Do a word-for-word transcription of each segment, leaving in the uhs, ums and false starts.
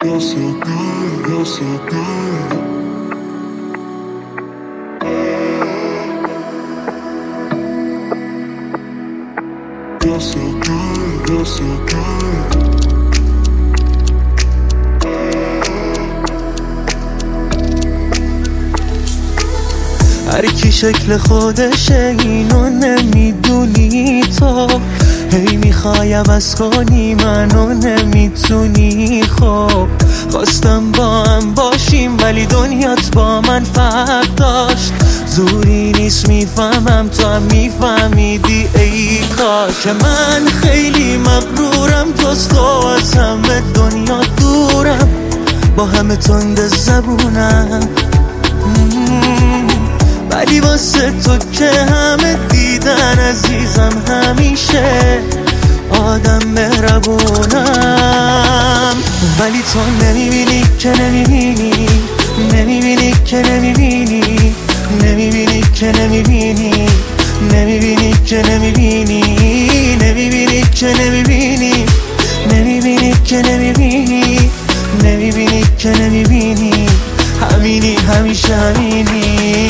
You're so good, you're so good. You're so good, you're so good. هر کی شکل خودشه اینو نمیدونی تو، هی میخوای عوض کنی منو نمیتونی. خب خواستم با هم باشیم ولی دنیات با من فرق داشت. زوری نیست میفهمم تو هم میفهمیدی ای کاش. من خیلی مغرورم توست تو از همه دنیا دورم، با همه تند زبونم ولی واسه تو که همه دیدن عزیزم همیشه آدم مهربونم. ولی تو نمیبینی که نمیبینی، نمیبینی که نمیبینی، نمیبینی که نمیبینی، نمیبینی که نمیبینی، نمیبینی که نمیبینی، نمیبینی که نمیبینی، نمیبینی که نمیبینی. همینی همیشه همینی.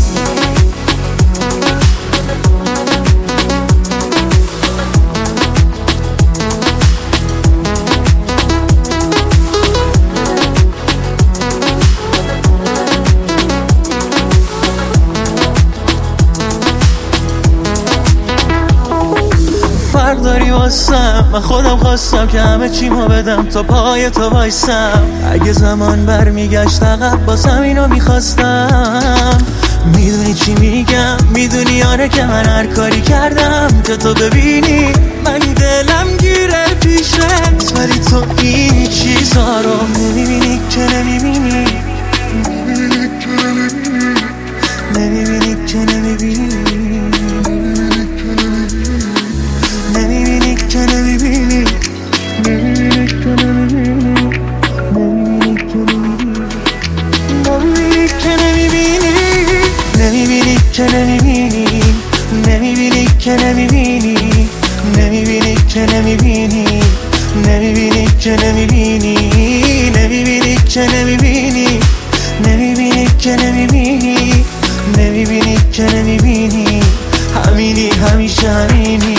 فرق داری واسم، من خودم خواستم که همه چیمو بدم تا پای تو وایسم. اگه زمان برمیگشت عقب بازم اینو میخواستم. میدونی چی میگم، میدونی آره که من هر کاری کردم که تو ببینی من دلم گیره پیشت، ولی تو این چیزا رو نمیبینی که نمیبینی، نمیبینی که نمیبینی، نمیبینی که نمیبینی، نمیبینی که نمیبینی، نمیبینی که نمیبینی، نمیبینی که نمیبینی، نمیبینی که نمیبینی، نمیبینی که نمیبینی، نمیبینی که نمیبینی، نمیبینی که نمیبینی، نمیبینی که نمیبینی، نمیبینی که نمیبینی. همینی همیشه همینی.